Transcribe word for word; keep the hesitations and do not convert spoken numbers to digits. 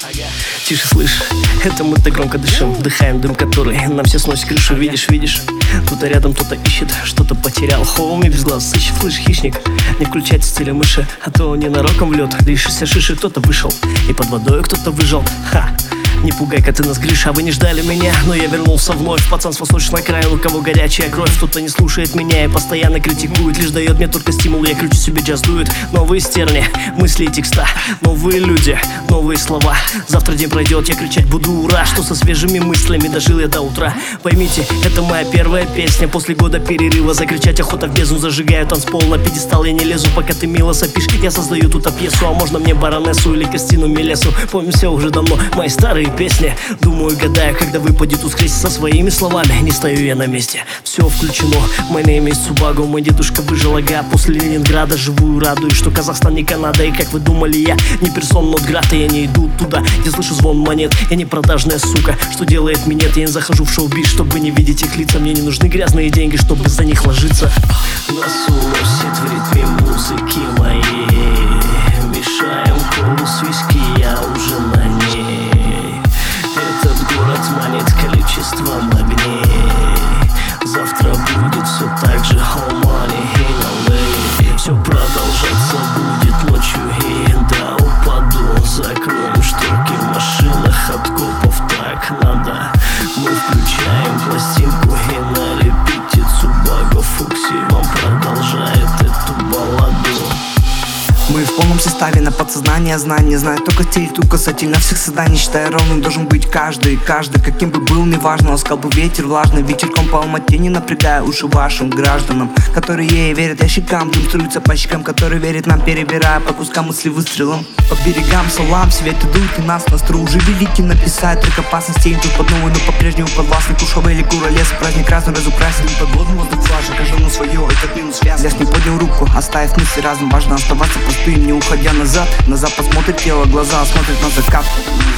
Тише, слышь, это мы так громко дышим, вдыхаем дым, который нам все сносит крышу. Видишь, видишь, кто-то рядом, кто-то ищет, что-то потерял. Хоуми без глаз ищет, слышь, хищник, не включать стиля мыши, а то ненароком в лед. Дышишься шиши, кто-то вышел, и под водой кто-то выжил. Ха! Не пугай-ка ты нас, Гриша, вы не ждали меня, но я вернулся вновь. Пацан с восточной края, у кого горячая кровь. Кто-то не слушает меня и постоянно критикует, лишь дает мне только стимул, я кручу себе, джаз дует. Новые стерни, мысли и текста, новые люди, новые слова. Завтра день пройдет, я кричать буду ура, что со свежими мыслями дожил я до утра. Поймите, это моя первая песня, после года перерыва закричать охота в бездну. Зажигаю танцпол, на пьедестал я не лезу, пока ты мило сопишь. Я создаю тут пьесу, а можно мне баронессу или Кристину Мелесу. Помню все уже давно, мои старые песни. Думаю, гадаю, когда выпадет ускрыть со своими словами. Не стою я на месте, все включено. My name is Tsubaggo, мой дедушка выжил, ага. После Ленинграда живую радуюсь, что Казахстан не Канада. И как вы думали, я не персон нот-град, и я не иду туда, где слышу звон монет. Я не продажная сука, что делает минет. Я не захожу в шоу-биз, чтобы не видеть их лица. Мне не нужны грязные деньги, чтобы за них ложиться. Нас уносит в ритме музыки моей, мешаем колу с виски, я уже на ней. Этот город манит количеством огней. Завтра будет все так же, how money in эл эй. Все продолжаться будет ночью, и да, упаду. Закроем шторки в машинах от копов, так надо. Мы включаем пластинку и на репите Tsubaggo Фукси вам продолжает эту балладу. Мы в полном составе, на подсознание знания. Знаю только стиль, тут касательно всех созданий. Считая ровным должен быть каждый, каждый. Каким бы был, неважно, ласкал бы ветер влажный. Вечерком по Алмате, не напрягая уши вашим гражданам, которые ей верят ящикам. Дым струится по щекам, которые верят нам, перебирая по кускам мысли выстрелом. По берегам салам, свет идут и нас на стру. Уже великий написать, только опасности идут под новую, но по-прежнему подвластный. Кушовый или кура лес, праздник разный разукрасен. Подводный воздух влажен, каждому свое, этот минус связан. Лес не поднял руку, оставив мысли разным. Важно оставаться простым, не уходя назад. На запад смотрит тело, глаза смотрят на закат.